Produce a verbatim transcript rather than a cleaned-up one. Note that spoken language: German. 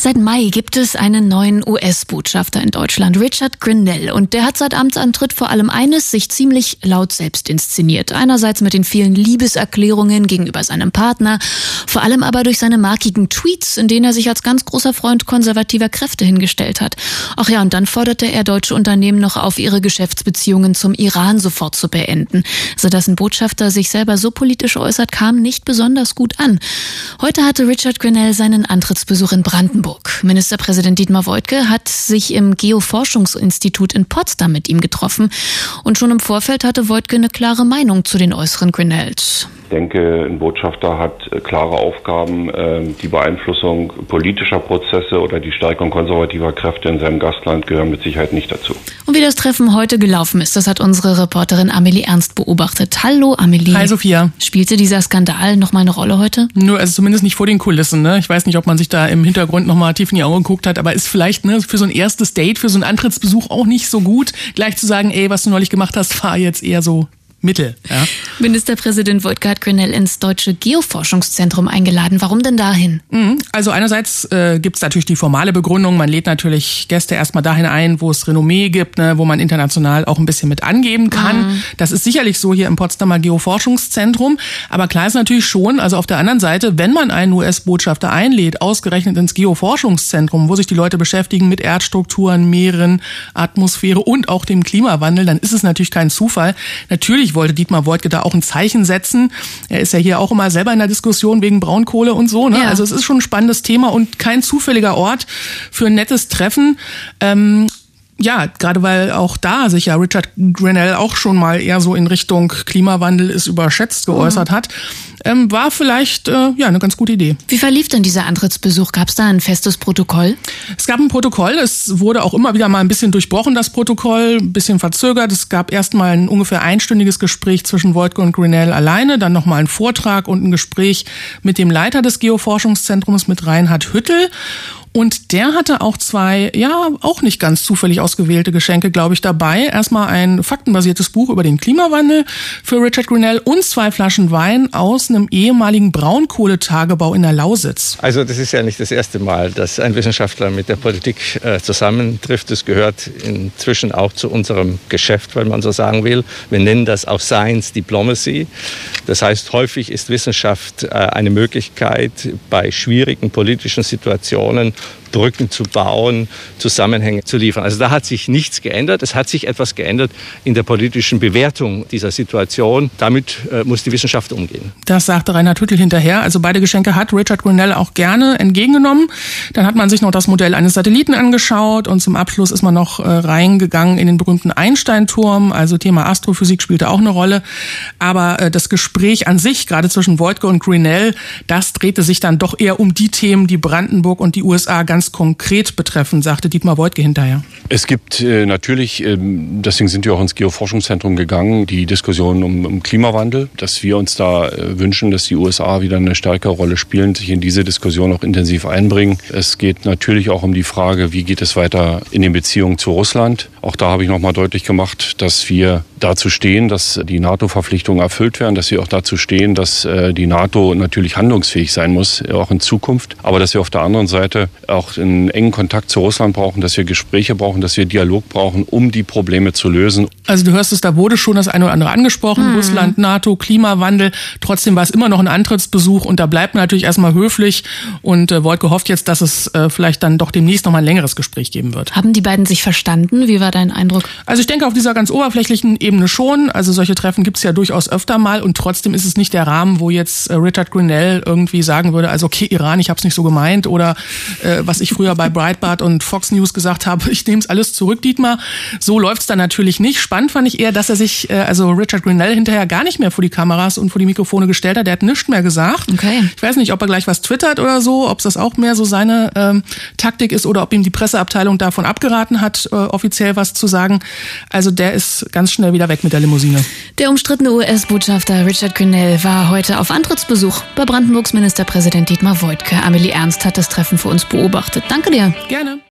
Seit Mai gibt es einen neuen U S-Botschafter in Deutschland, Richard Grenell. Und der hat seit Amtsantritt vor allem eines, sich ziemlich laut selbst inszeniert. Einerseits mit den vielen Liebeserklärungen gegenüber seinem Partner, vor allem aber durch seine markigen Tweets, in denen er sich als ganz großer Freund konservativer Kräfte hingestellt hat. Ach ja, und dann forderte er deutsche Unternehmen noch auf, ihre Geschäftsbeziehungen zum Iran sofort zu beenden. Also, dass ein Botschafter sich selber so politisch äußert, kam nicht besonders gut an. Heute hatte Richard Grenell seinen Antrittsbesuch in Brandenburg. Ministerpräsident Dietmar Woidke hat sich im Geoforschungsinstitut in Potsdam mit ihm getroffen. Und schon im Vorfeld hatte Woidke eine klare Meinung zu den Äußeren Grenells. Ich denke, ein Botschafter hat klare Aufgaben. Die Beeinflussung politischer Prozesse oder die Stärkung konservativer Kräfte in seinem Gastland gehören mit Sicherheit nicht dazu. Und wie das Treffen heute gelaufen ist, das hat unsere Reporterin Amelie Ernst beobachtet. Hallo Amelie. Hi Sophia. Spielte dieser Skandal noch mal eine Rolle heute? Nur, also zumindest nicht vor den Kulissen. Ne? Ich weiß nicht, ob man sich da im Hintergrund noch mal tief in die Augen geguckt hat, aber ist vielleicht ne, für so ein erstes Date, für so einen Antrittsbesuch auch nicht so gut, gleich zu sagen, ey, was du neulich gemacht hast, war jetzt eher so Mittel. Ja. Ministerpräsident Woidke hat Grenell ins Deutsche Geoforschungszentrum eingeladen. Warum denn dahin? Also einerseits äh, gibt es natürlich die formale Begründung. Man lädt natürlich Gäste erstmal dahin ein, wo es Renommee gibt, ne, wo man international auch ein bisschen mit angeben kann. Mhm. Das ist sicherlich so hier im Potsdamer Geoforschungszentrum. Aber klar ist natürlich schon, also auf der anderen Seite, wenn man einen U S-Botschafter einlädt, ausgerechnet ins Geoforschungszentrum, wo sich die Leute beschäftigen mit Erdstrukturen, Meeren, Atmosphäre und auch dem Klimawandel, dann ist es natürlich kein Zufall. Natürlich wollte Dietmar Woidke da auch ein Zeichen setzen. Er ist ja hier auch immer selber in der Diskussion wegen Braunkohle und so. Ne? Ja. Also es ist schon ein spannendes Thema und kein zufälliger Ort für ein nettes Treffen. Ähm, Ja, gerade weil auch da sich ja Richard Grenell auch schon mal eher so in Richtung Klimawandel ist überschätzt geäußert mhm. hat, ähm, war vielleicht äh, ja eine ganz gute Idee. Wie verlief denn dieser Antrittsbesuch? Gab es da ein festes Protokoll? Es gab ein Protokoll, es wurde auch immer wieder mal ein bisschen durchbrochen, das Protokoll, ein bisschen verzögert. Es gab erstmal ein ungefähr einstündiges Gespräch zwischen Woidke und Grenell alleine, dann nochmal ein Vortrag und ein Gespräch mit dem Leiter des Geoforschungszentrums, mit Reinhard Hüttel. Und der hatte auch zwei, ja, auch nicht ganz zufällig ausgewählte Geschenke, glaube ich, dabei. Erstmal ein faktenbasiertes Buch über den Klimawandel für Richard Grenell und zwei Flaschen Wein aus einem ehemaligen Braunkohletagebau in der Lausitz. Also das ist ja nicht das erste Mal, dass ein Wissenschaftler mit der Politik äh, zusammentrifft. Das gehört inzwischen auch zu unserem Geschäft, wenn man so sagen will. Wir nennen das auch Science Diplomacy. Das heißt, häufig ist Wissenschaft äh, eine Möglichkeit, bei schwierigen politischen Situationen Brücken zu bauen, Zusammenhänge zu liefern. Also da hat sich nichts geändert. Es hat sich etwas geändert in der politischen Bewertung dieser Situation. Damit äh, muss die Wissenschaft umgehen. Das sagte Reinhard Hüttel hinterher. Also beide Geschenke hat Richard Grenell auch gerne entgegengenommen. Dann hat man sich noch das Modell eines Satelliten angeschaut und zum Abschluss ist man noch äh, reingegangen in den berühmten Einstein-Turm. Also Thema Astrophysik spielte auch eine Rolle. Aber äh, das Gespräch an sich, gerade zwischen Woidke und Grenell, das drehte sich dann doch eher um die Themen, die Brandenburg und die U S A ganz konkret betreffen, sagte Dietmar Woidke hinterher. Es gibt äh, natürlich, äh, deswegen sind wir auch ins Geoforschungszentrum gegangen, die Diskussion um, um Klimawandel, dass wir uns da äh, wünschen, dass die U S A wieder eine stärkere Rolle spielen, sich in diese Diskussion auch intensiv einbringen. Es geht natürlich auch um die Frage, wie geht es weiter in den Beziehungen zu Russland. Auch da habe ich nochmal deutlich gemacht, dass wir dazu stehen, dass die NATO-Verpflichtungen erfüllt werden, dass wir auch dazu stehen, dass äh, die NATO natürlich handlungsfähig sein muss, auch in Zukunft. Aber dass wir auf der anderen Seite auch einen engen Kontakt zu Russland brauchen, dass wir Gespräche brauchen, dass wir Dialog brauchen, um die Probleme zu lösen. Also du hörst es, da wurde schon das eine oder andere angesprochen, mhm. Russland, NATO, Klimawandel. Trotzdem war es immer noch ein Antrittsbesuch und da bleibt man natürlich erstmal höflich und äh, Woidke hofft jetzt, dass es äh, vielleicht dann doch demnächst noch mal ein längeres Gespräch geben wird. Haben die beiden sich verstanden? Wie war dein Eindruck? Also ich denke auf dieser ganz oberflächlichen Ebene schon. Also solche Treffen gibt es ja durchaus öfter mal und trotzdem ist es nicht der Rahmen, wo jetzt äh, Richard Grenell irgendwie sagen würde, also okay, Iran, ich habe es nicht so gemeint oder äh, was ich früher bei Breitbart und Fox News gesagt habe, ich nehme es alles zurück, Dietmar. So läuft's dann natürlich nicht. Spannend fand ich eher, dass er sich, also Richard Grenell hinterher gar nicht mehr vor die Kameras und vor die Mikrofone gestellt hat. Der hat nichts mehr gesagt. Okay. Ich weiß nicht, ob er gleich was twittert oder so, ob das auch mehr so seine ähm, Taktik ist oder ob ihm die Presseabteilung davon abgeraten hat, äh, offiziell was zu sagen. Also der ist ganz schnell wieder weg mit der Limousine. Der umstrittene U S-Botschafter Richard Grenell war heute auf Antrittsbesuch bei Brandenburgs Ministerpräsident Dietmar Woidke. Amelie Ernst hat das Treffen für uns beobachtet. Danke dir. Gerne.